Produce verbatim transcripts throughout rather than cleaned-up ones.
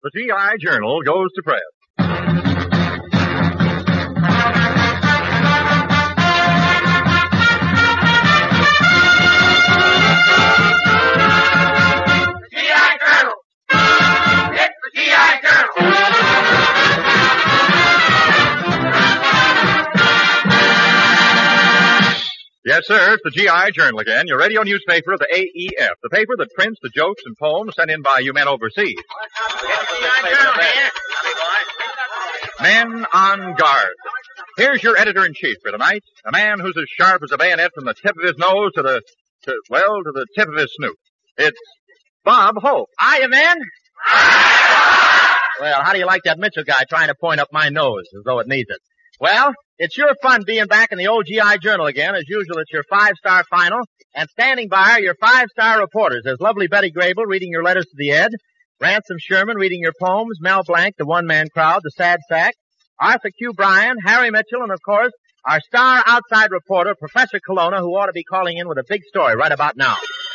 The G I Journal goes to press. Yes, sir, it's the G I Journal again, your radio newspaper of the A E F, the paper that prints the jokes and poems sent in by you men overseas. Men on guard. Here's your editor-in-chief for tonight, a man who's as sharp as a bayonet from the tip of his nose to the, to, well, to the tip of his snoot. It's Bob Hope. Hiya, man. Well, how do you like that Mitchell guy trying to point up my nose as though it needs it? Well, it's sure fun being back in the old G I Journal again. As usual, it's your five-star final. And standing by are your five-star reporters. There's lovely Betty Grable reading your letters to the Ed, Ransom Sherman reading your poems, Mel Blanc, the one-man crowd, the Sad Sack, Arthur Q. Bryan, Harry Mitchell, and, of course, our star outside reporter, Professor Colonna, who ought to be calling in with a big story right about now.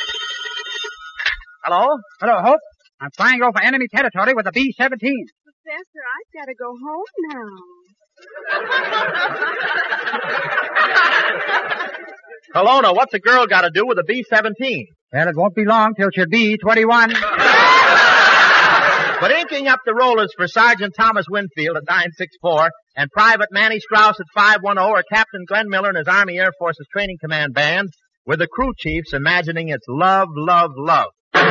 Hello? Hello, Hope. I'm flying over enemy territory with a B seventeen. Professor, I've got to go home now. Colonna, what's a girl got to do with a B seventeen? Well, it won't be long till she'll be twenty-one. But inking up the rollers for Sergeant Thomas Winfield at nine six four and Private Manny Strauss at five one zero are Captain Glenn Miller and his Army Air Force's Training Command Band with the crew chiefs imagining it's love, love, love.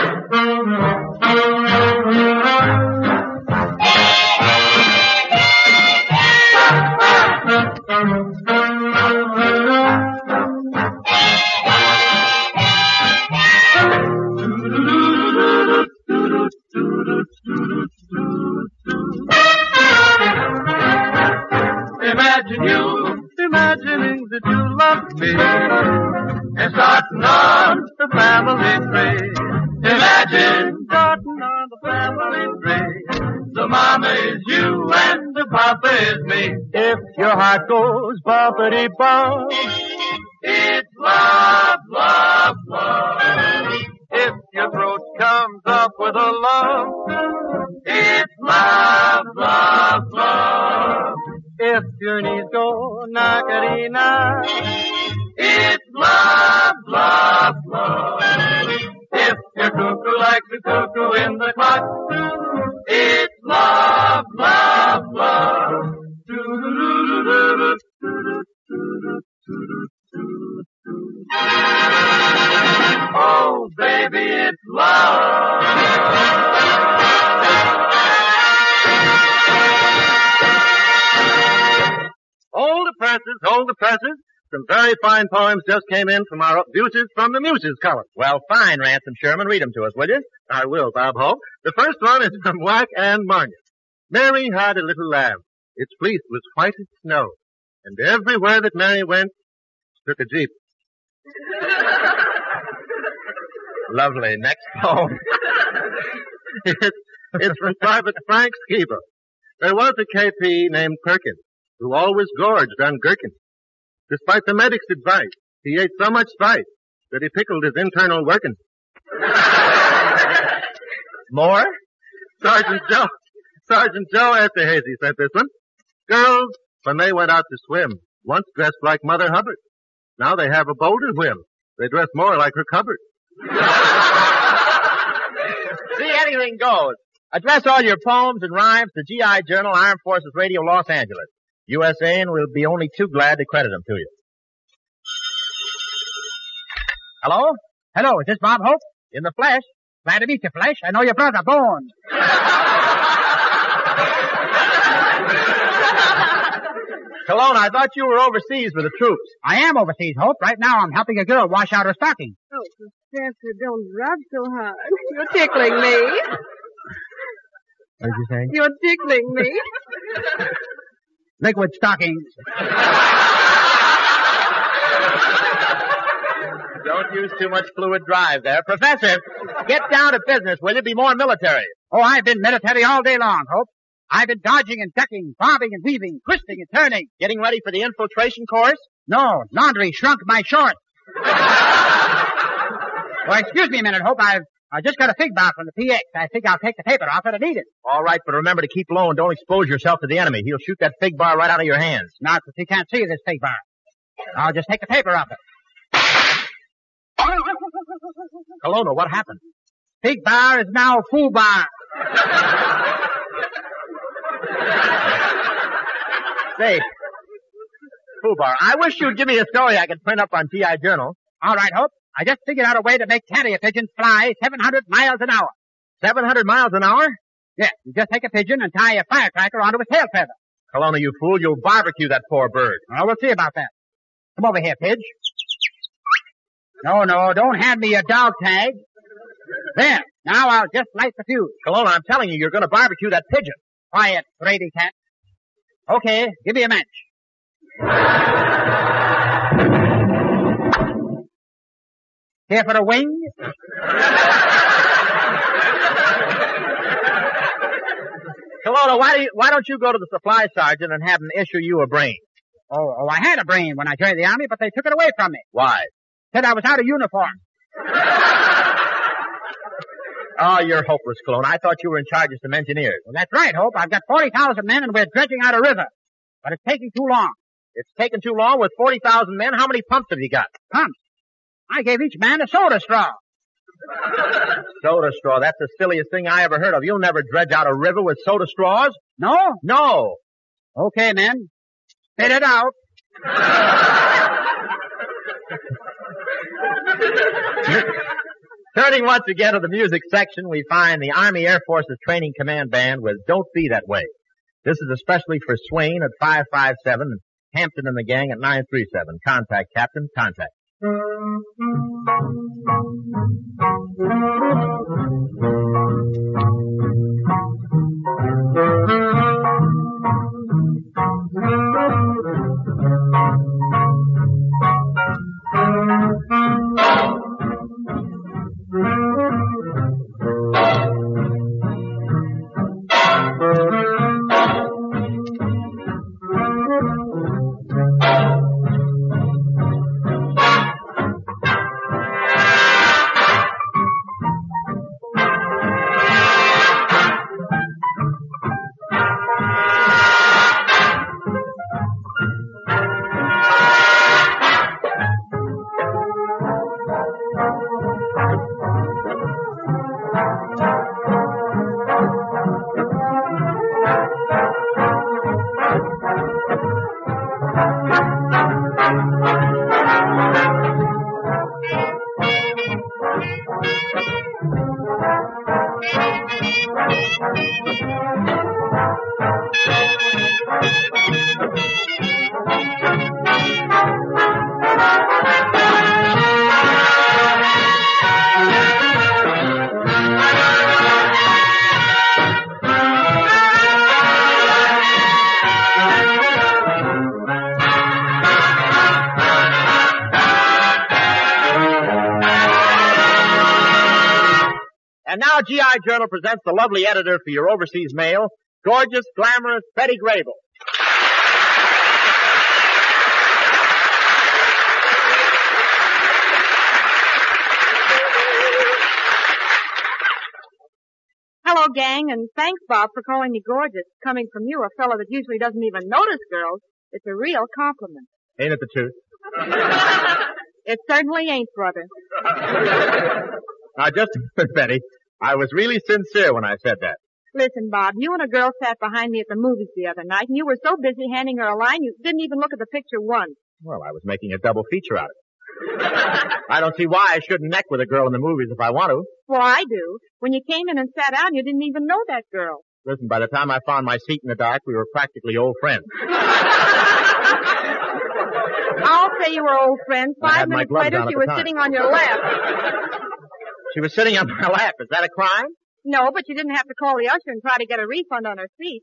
Imagine you, imagining that you love me, and starting on the family tree. Imagine starting on the family tree. The mama is you and the papa is me. If your heart goes bumpity bump, it's love, love, love. If your throat comes up with a lump, it's love, love, love. If your knees go knockety-knock, it's love, love, love. If you're cuckoo like the cuckoo in the clock, it's love, love, love. Oh, baby, it's love. Hold the presses, hold the presses. Some very fine poems just came in from our Muses from the Muses column. Well, fine, Ransom Sherman. Read them to us, will you? I will, Bob Hope. The first one is from Whack and Marnia. Mary had a little lamb. Its fleece was white as snow. And everywhere that Mary went, took a jeep. Lovely. Next poem. it's, it's from Private Frank Skeever. There was a K P named Perkins who always gorged on gherkins. Despite the medic's advice, he ate so much spice that he pickled his internal workings. More? Sergeant Joe, Sergeant Joe Esterhazy sent this one. Girls, when they went out to swim, once dressed like Mother Hubbard. Now they have a bolder whim. They dress more like her cupboard. See, anything goes. Address all your poems and rhymes to G I Journal, Armed Forces Radio, Los Angeles, U S A, and we'll be only too glad to credit them to you. Hello? Hello, is this Bob Hope? In the flesh. Glad to meet you, Flesh. I know your brother, Bone. Colonna, I thought you were overseas with the troops. I am overseas, Hope. Right now I'm helping a girl wash out her stocking. Oh, Professor, don't rub so hard. You're tickling me. What did you say? You're tickling me. Liquid stockings. Don't use too much fluid drive there. Professor, get down to business, will you? Be more military. Oh, I've been military all day long, Hope. I've been dodging and ducking, bobbing and weaving, twisting and turning. Getting ready for the infiltration course? No, laundry shrunk my shorts. Well, excuse me a minute, Hope. I've I just got a fig bar from the P X. I think I'll take the paper off it and eat it. All right, but remember to keep low and don't expose yourself to the enemy. He'll shoot that fig bar right out of your hands. Not that he can't see this fig bar. I'll just take the paper off it. Colonna, what happened? Fig bar is now foo bar. Say, foo bar, I wish you'd give me a story I could print up on G I Journal. All right, Hope. I just figured out a way to make carrier pigeons fly seven hundred miles an hour. seven hundred miles an hour? Yes, you just take a pigeon and tie a firecracker onto a tail feather. Colonna, you fool, you'll barbecue that poor bird. Well, we'll see about that. Come over here, Pidge. No, no, don't hand me your dog tag. There, now I'll just light the fuse. Colonna, I'm telling you, you're going to barbecue that pigeon. Quiet, Brady cat. Okay, give me a match. Here for a wing? Colonna, why do you, why don't you go to the supply sergeant and have him issue you a brain? Oh, oh, I had a brain when I joined the army, but they took it away from me. Why? Said I was out of uniform. Oh, you're hopeless, Colonna. I thought you were in charge of some engineers. Well, that's right, Hope. I've got forty thousand men and we're dredging out a river. But it's taking too long. It's taking too long with forty thousand men. How many pumps have you got? Pumps? I gave each man a soda straw. Soda straw. That's the silliest thing I ever heard of. You'll never dredge out a river with soda straws. No? No. Okay, men. Spit it out. Turning once again to the music section, we find the Army Air Forces Training Command Band with Don't Be That Way. This is especially for Swain at five five seven, Hampton and the gang at nine three seven. Contact, Captain, contact. And now G I Journal presents the lovely editor for your overseas mail, gorgeous, glamorous Betty Grable. Hello, gang, and thanks, Bob, for calling me gorgeous. Coming from you, a fellow that usually doesn't even notice girls, it's a real compliment. Ain't it the truth? It certainly ain't, brother. Now, just a minute, Betty. I was really sincere when I said that. Listen, Bob, you and a girl sat behind me at the movies the other night, and you were so busy handing her a line, you didn't even look at the picture once. Well, I was making a double feature out of it. I don't see why I shouldn't neck with a girl in the movies if I want to. Well, I do. When you came in and sat down, you didn't even know that girl. Listen, by the time I found my seat in the dark, we were practically old friends. I'll say you were old friends. Five minutes later, she was sitting on your lap. She was sitting on my lap. Is that a crime? No, but you didn't have to call the usher and try to get a refund on her seat.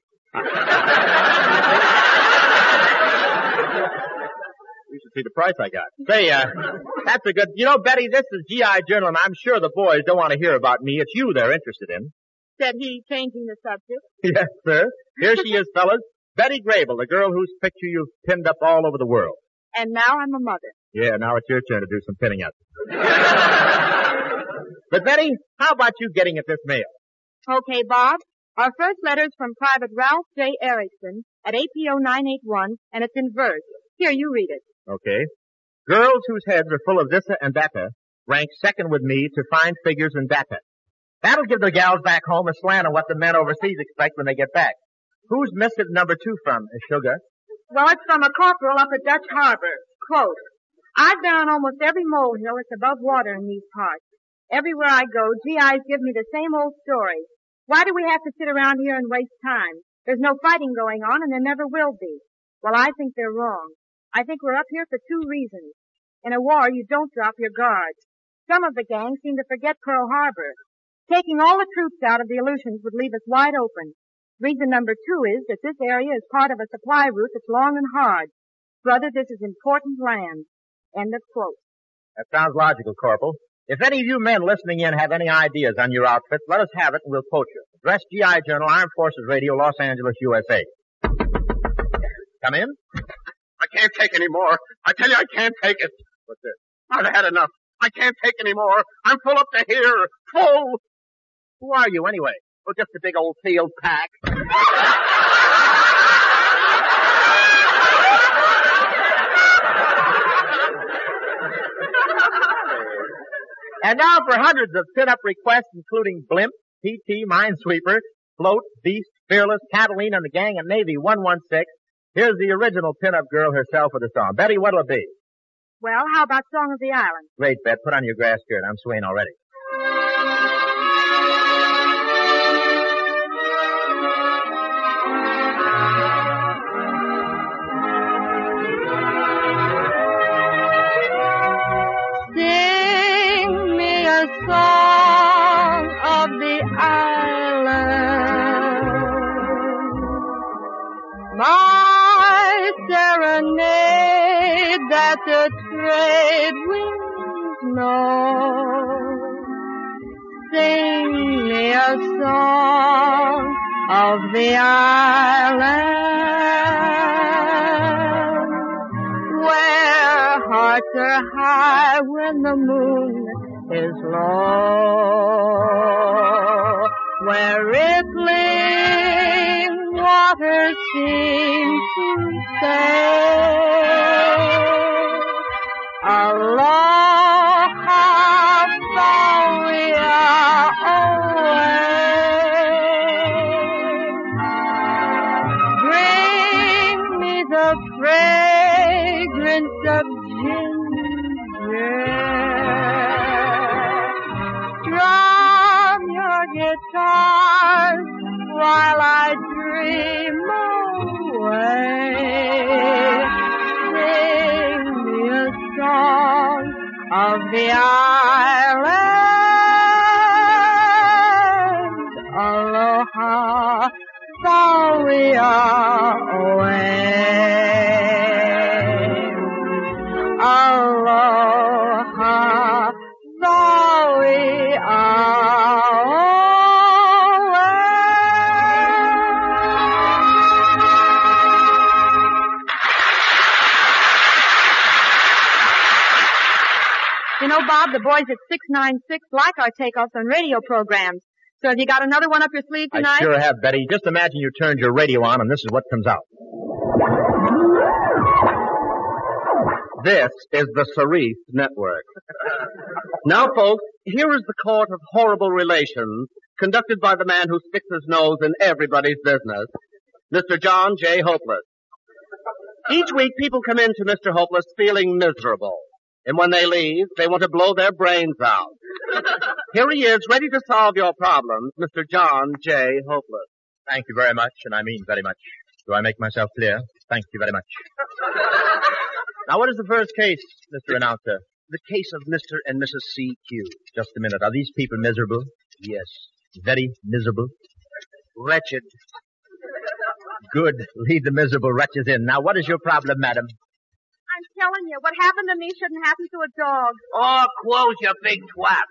You should see the price I got. Say, uh, that's a good... You know, Betty, this is G I Journal, and I'm sure the boys don't want to hear about me. It's you they're interested in. Said he, changing the subject. Yes, sir. Here she is, fellas. Betty Grable, the girl whose picture you've pinned up all over the world. And now I'm a mother. Yeah, now it's your turn to do some pinning up. But Betty, how about you getting at this mail? Okay, Bob. Our first letter is from Private Ralph J. Erickson at A P O nine eight one, and it's in verse. Here, you read it. Okay. Girls whose heads are full of this'a and that'a rank second with me to find figures and data. That'll give the gals back home a slant on what the men overseas expect when they get back. Who's missed it number two from, Sugar? Well, it's from a corporal up at Dutch Harbor. Quote, I've been on almost every molehill that's above water in these parts. Everywhere I go, G Is give me the same old story. Why do we have to sit around here and waste time? There's no fighting going on, and there never will be. Well, I think they're wrong. I think we're up here for two reasons. In a war, you don't drop your guard. Some of the gang seem to forget Pearl Harbor. Taking all the troops out of the Aleutians would leave us wide open. Reason number two is that this area is part of a supply route that's long and hard. Brother, this is important land. End of quote. That sounds logical, Corporal. If any of you men listening in have any ideas on your outfit, let us have it and we'll quote you. Address G I Journal, Armed Forces Radio, Los Angeles, U S A. Come in. I can't take any more. I tell you, I can't take it. What's this? I've had enough. I can't take any more. I'm full up to here. Full. Who are you, anyway? Well, just a big old field pack. And now for hundreds of pin-up requests, including Blimp, P T, Minesweeper, Float, Beast, Fearless, Catalina, and the gang at Navy one one six. Here's the original pin-up girl herself with a song. Betty, what'll it be? Well, how about Song of the Island? Great, Bet. Put on your grass skirt. I'm swaying already. Sing me a song of the island, my serenade that the trade winds know. Sing me a song of the island, where hearts are high when the moon is low, where rippling waters seem to say, aloha, far we are away. Bring me the fragrance of ginger. Strum your guitars while I dream away. Sing me a song of the island. Aloha, far we are away. Aloha, far we are away. You know, Bob, the boys at six nine six like our takeoffs on radio programs. So have you got another one up your sleeve tonight? I sure have, Betty. Just imagine you turned your radio on and this is what comes out. This is the Cerise Network. Now, folks, here is the court of horrible relations conducted by the man who sticks his nose in everybody's business, Mister John J. Hopeless. Each week, people come in to Mister Hopeless feeling miserable. And when they leave, they want to blow their brains out. Here he is, ready to solve your problems, Mister John J. Hopeless. Thank you very much, and I mean very much. Do I make myself clear? Thank you very much. Now, what is the first case, Mister Announcer? The case of Mister and Missus C Q. Just a minute. Are these people miserable? Yes. Very miserable? Wretched. Good. Lead the miserable wretches in. Now, what is your problem, madam? I'm telling you, what happened to me shouldn't happen to a dog. Oh, close your big twat.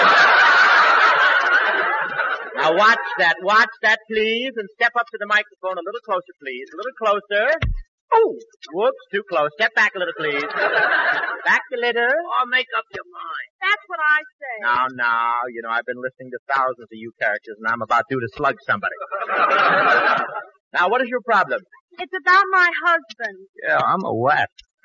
Now, watch that. Watch that, please, and step up to the microphone a little closer, please. A little closer. Oh, whoops, too close. Step back a little, please. Back a little. Or make up your mind. That's what I say. Now, now, you know, I've been listening to thousands of you characters, and I'm about due to slug somebody. Now, what is your problem? It's about my husband. Yeah, I'm a what?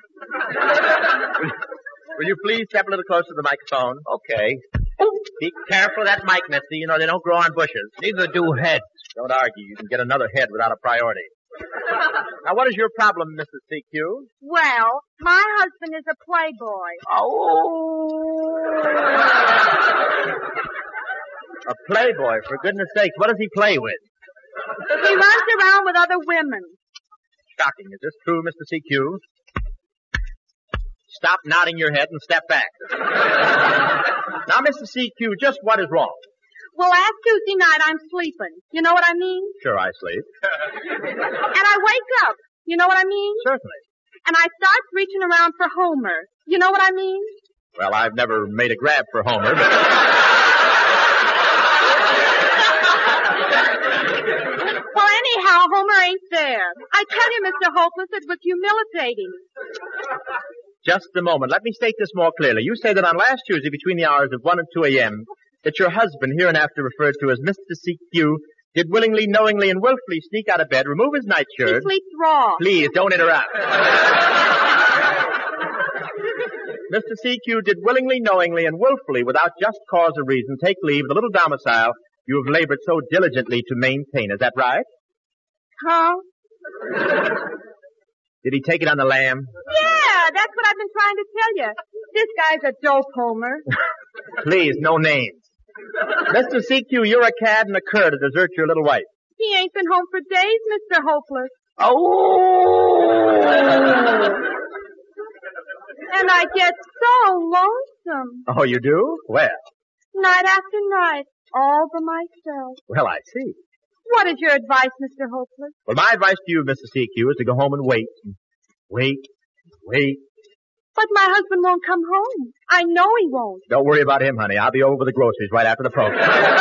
Will you please step a little closer to the microphone? Okay. Be careful of that mic, Misty. You know, they don't grow on bushes. Neither do heads. Don't argue. You can get another head without a priority. Now, what is your problem, Missus C Q? Well, my husband is a playboy. Oh. A playboy, for goodness sakes. What does he play with? He runs around with other women. Shocking. Is this true, Mister C Q? Stop nodding your head and step back. Now, Mister C Q, just what is wrong? Well, last Tuesday night I'm sleeping. You know what I mean? Sure, I sleep. And I wake up. You know what I mean? Certainly. And I start reaching around for Homer. You know what I mean? Well, I've never made a grab for Homer, but... Well, anyhow, Homer ain't there. I tell you, Mister Hopeless, it was humiliating. Just a moment. Let me state this more clearly. You say that on last Tuesday between the hours of one and two a.m., that your husband, hereinafter referred to as Mister C Q, did willingly, knowingly, and willfully sneak out of bed, remove his nightshirt. He sleeps raw. Please, don't interrupt. Mister C Q did willingly, knowingly, and willfully, without just cause or reason, take leave of the little domicile you have labored so diligently to maintain. Is that right? Huh? Did he take it on the lam? Yeah, that's what I've been trying to tell you. This guy's a dope, Homer. Please, no names. Mister C Q, you're a cad and a cur to desert your little wife. He ain't been home for days, Mister Hopeless. Oh! And I get so lonesome. Oh, you do? Well. Night after night, all by myself. Well, I see. What is your advice, Mister Hopeless? Well, my advice to you, Mister C Q, is to go home and wait. Wait. Wait. But my husband won't come home. I know he won't. Don't worry about him, honey. I'll be over with the groceries right after the program.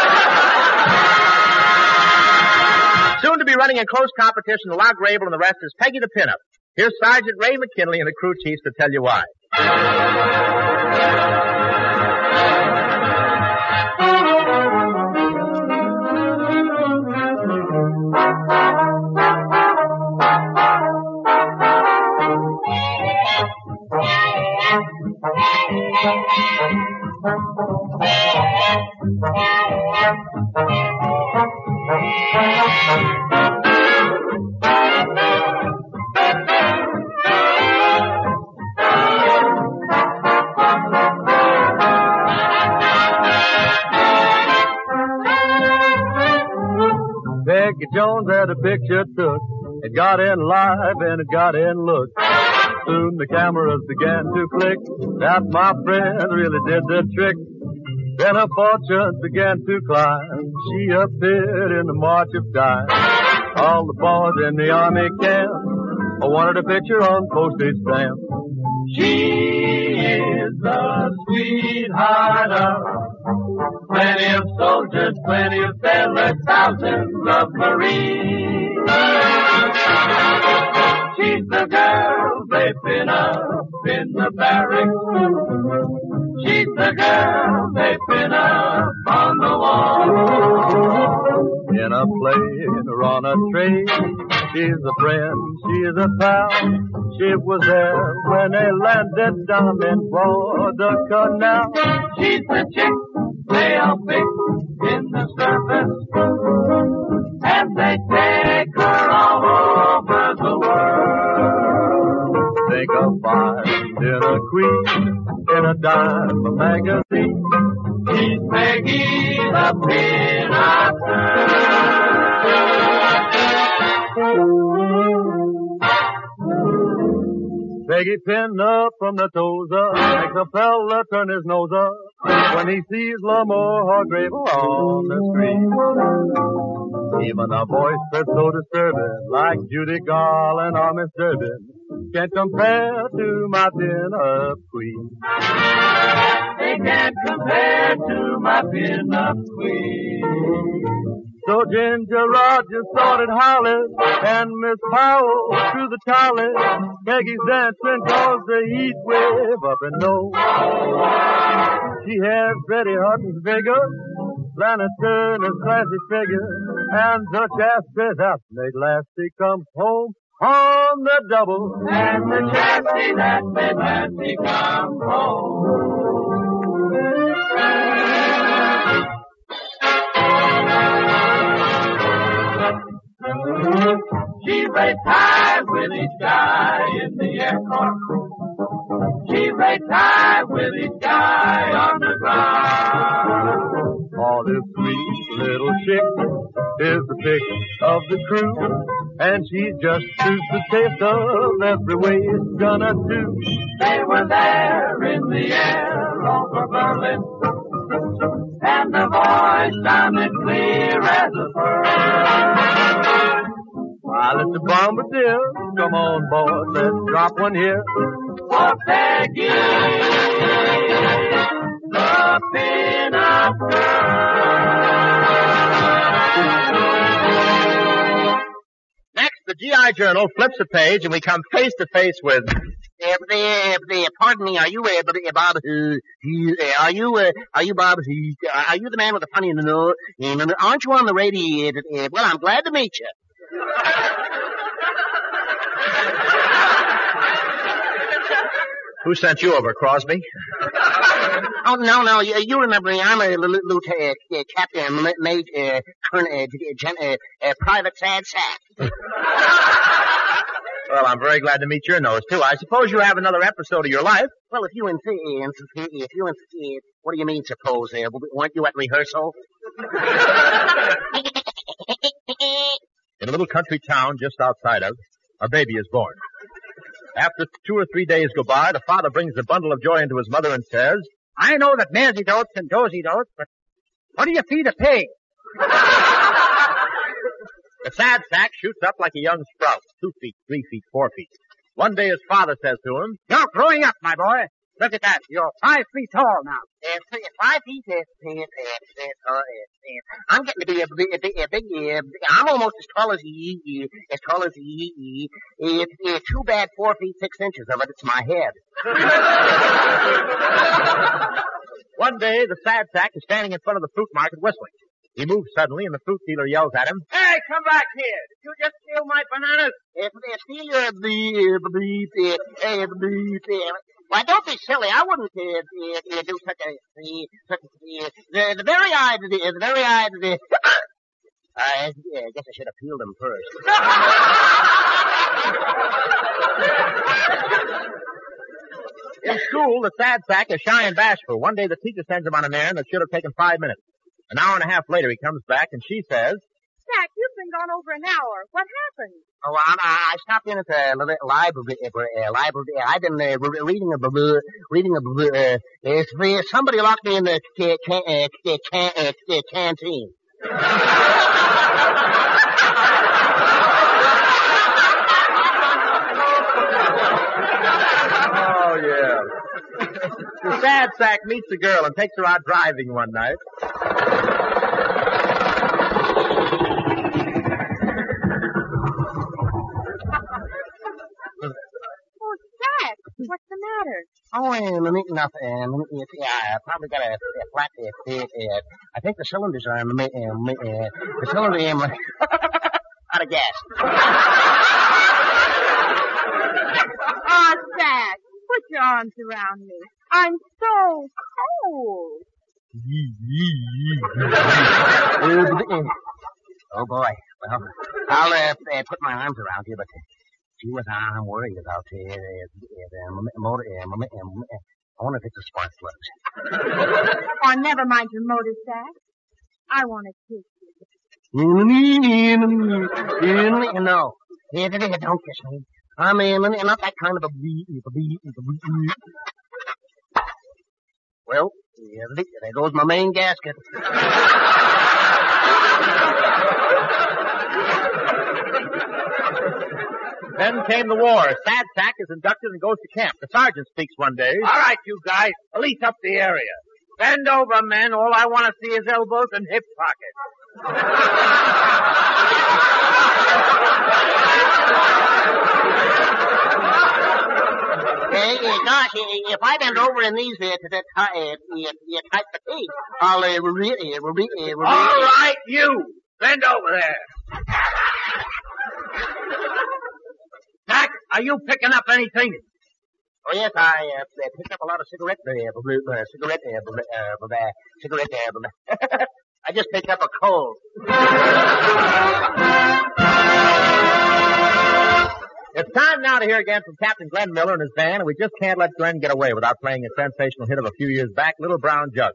Soon to be running in close competition to Log Rabel and the rest is Peggy the Pinup. Here's Sergeant Ray McKinley and the crew chiefs to tell you why. Peggy Jones had a picture took. It got in live and it got in look. Soon the cameras began to click. That, my friend, really did the trick. Then her fortunes began to climb. She appeared in the March of Dimes. All the boys in the army camp wanted a picture on postage stamp. She is the sweetheart of plenty of soldiers, plenty of sailors, thousands of Marines. She's the girl they pin up in the barracks. She's the girl they pin up on the wall. In a plane or on a train, she's a friend, she's a pal. She was there when they landed down in Guadalcanal. She's the chick they all pick in the service, and they take her all over the world. Think of finding a queen in a dime magazine. She's Peggy the Pinup Girl. Peggy Pinup from the toes up, makes a fella turn his nose up when he sees Lamore Hargrave on the street. Even a voice that's so disturbing, like Judy Garland or Miss Durbin, can't compare to my Pinup queen. They can't compare to my Pinup queen. So Ginger Rogers started howling, and Miss Powell threw the towel. Peggy's dancing cause the heat wave up and low. She had Freddie Hutton's figure, Lana Turner's classy figure, and such aspect that made Lassie come home on the double. And the chassis that made Lassie come home. She raised high with each guy in the airport. She raised high with each guy on the ground. Oh, this sweet little chick is the pick of the crew, and she just suits the taste of every way it's gonna do. They were there in the air over Berlin, and the voice sounded clear as a pearl. While it's a bombardier, come on, boys, let's drop one here. For Peggy, the pin-up girl. Next, the G I Journal flips a page and we come face to face with... Uh, uh, uh, pardon me, are you, uh, Bob, uh, uh, are you, uh, are you, Bob, uh, are you the man with the funny nose? Uh, aren't you on the radio? Uh, well, I'm glad to meet you. Who sent you over, Crosby? Oh, no, no, you, you remember me. I'm a lieutenant, uh, captain, mate, uh, colonel, uh, gen, uh, uh, private sad sack. Well, I'm very glad to meet your nose, too. I suppose you have another episode of your life. Well, if you insist, if you insist, what do you mean, suppose? Uh, weren't you at rehearsal? In a little country town just outside of, a baby is born. After two or three days go by, the father brings a bundle of joy into his mother and says, I know that Maisie dotes and Dozy dotes, but what do you feed a pig? The sad sack shoots up like a young sprout, two feet, three feet, four feet. One day his father says to him, You're growing up, my boy. Look at that. You're five feet tall now. Uh, five feet, uh, uh, uh, uh, uh, I'm getting to be a big, a big, a big uh, I'm almost as tall as ye, as tall as ye. It's uh, too bad four feet, six inches of it, it's my head. One day, the sad sack is standing in front of the fruit market whistling. He moves suddenly, and the fruit dealer yells at him, Hey, come back here. Did you just steal my bananas? Uh, steal your, the, the, the, uh, the, why, don't be silly. I wouldn't uh, uh, do such a, uh, such a, uh, the, the very eye, the, the very eye, the, I yeah, guess I should have peeled them first. In school, the sad sack is shy and bashful. One day, the teacher sends him on an errand that should have taken five minutes. An hour and a half later, he comes back, and she says, Sack, you've been gone over an hour. What happened? Oh, I, I stopped in at the library. Uh, library. I've been uh, reading a reading a. Uh, uh, somebody locked me in the ca- ca- uh, ca- uh, uh, canteen. Oh, yeah. The sad sack meets a girl and takes her out driving one night. Oh, Sack, what's the matter? Oh, um, nothing. Um, it's, yeah, I probably got a, a flat. Uh, uh, I think the cylinders are. Um, uh, the cylinder um, out of gas. Oh, Sack, put your arms around me. I'm so cold. Oh, boy. Well, I'll uh, uh, put my arms around you, but uh, gee whiz, I'm worried about uh, uh, the motor. Uh, uh, I wonder if it's a spark plugs. Oh, never mind your motor, Sack. I want to kiss you. No. Don't kiss me. I mean, not that kind of a bee. Well, yeah, there goes my main gasket. Then came the war. Sad sack is inducted and goes to camp. The sergeant speaks one day. All right, you guys. Police up the area. Bend over, men. All I want to see is elbows and hip pockets. uh, uh, gosh, uh, if I bend over in these uh, to, to, uh, uh, uh, type fatigue, I'll uh, re- uh, re- uh, re- All right, you. Bend over there. Mac, are you picking up anything? Oh, yes, I uh, picked up a lot of cigarette, uh, uh, cigarette, uh, uh, uh, cigarette, uh, I just picked up a cold. It's time now to hear again from Captain Glenn Miller and his band, and we just can't let Glenn get away without playing a sensational hit of a few years back, Little Brown Jug.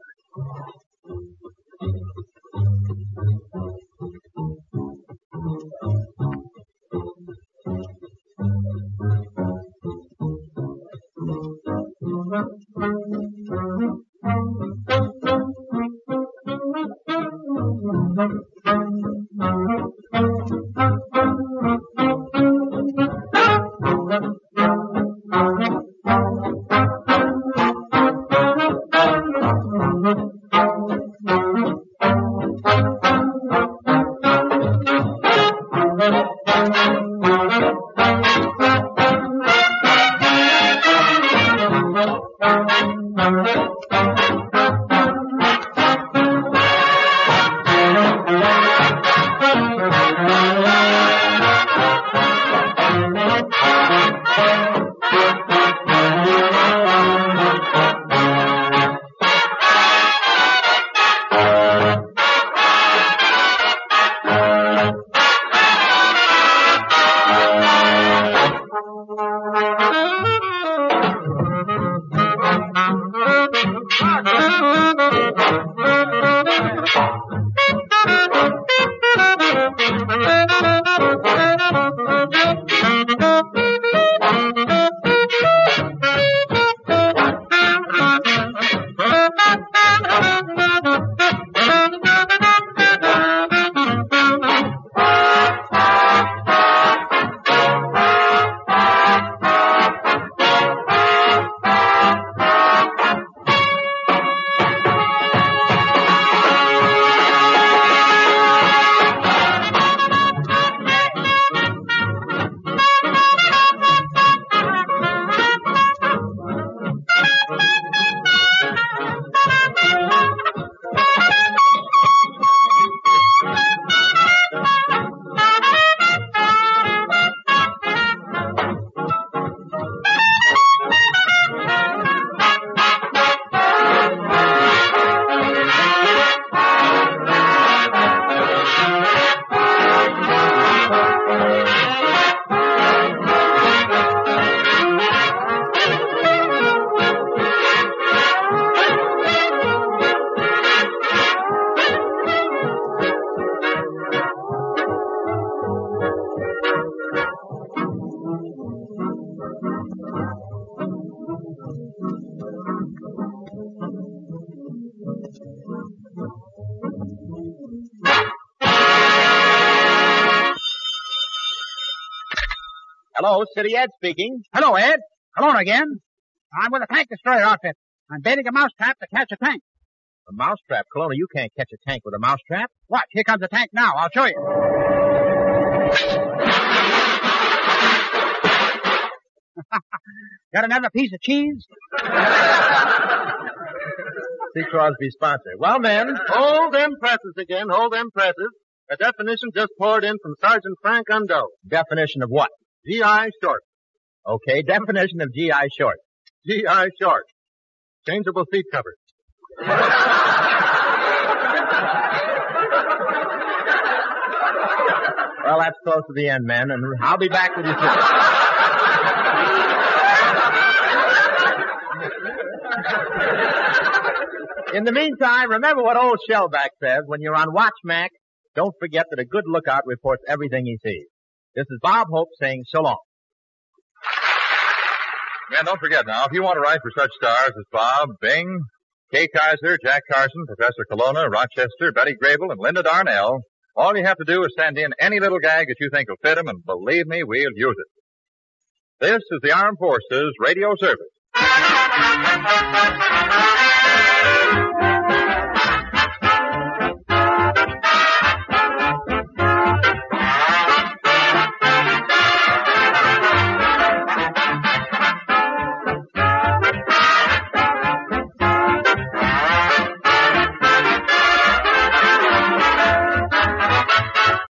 Hello, City Ed speaking. Hello, Ed. Hello again. I'm with a tank destroyer outfit. I'm baiting a mousetrap to catch a tank. A mousetrap? Kelowna, you can't catch a tank with a mousetrap. Watch, here comes a tank now. I'll show you. Got another piece of cheese? C. Crosby sponsor. Well, men. Hold them presses again. Hold them presses. A definition just poured in from Sergeant Frank Undo. Definition of what? G I short. Okay, definition of G I short. G I short. Changeable seat covers. Well, that's close to the end, men, and I'll be back with you soon. In the meantime, remember what old Shellback says. When you're on watch, Mac, don't forget that a good lookout reports everything he sees. This is Bob Hope saying so long. Man, don't forget now, if you want to write for such stars as Bob, Bing, Kay Kaiser, Jack Carson, Professor Kelowna, Rochester, Betty Grable, and Linda Darnell, all you have to do is send in any little gag that you think will fit them, and believe me, we'll use it. This is the Armed Forces Radio Service.